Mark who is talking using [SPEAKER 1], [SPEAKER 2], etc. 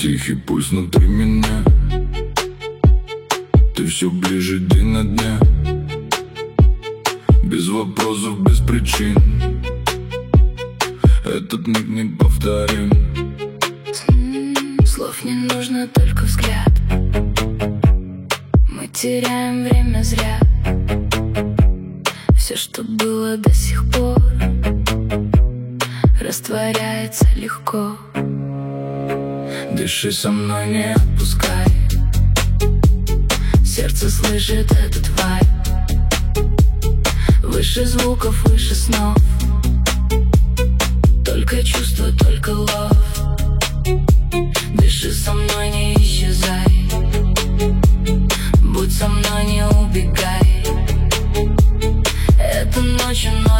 [SPEAKER 1] тихий пульс внутри меня. Ты все ближе день на дня. Без вопросов, без причин. Этот миг не повторим.
[SPEAKER 2] Слов не нужно, только взгляд. Мы теряем время зря. Все, что было до сих пор, растворяется легко.
[SPEAKER 1] Дыши со мной, не отпускай.
[SPEAKER 2] Сердце слышит этот вайб. Выше звуков, выше снов. Только чувство, только лов. Дыши со мной, не исчезай. Будь со мной, не убегай. Это ночью,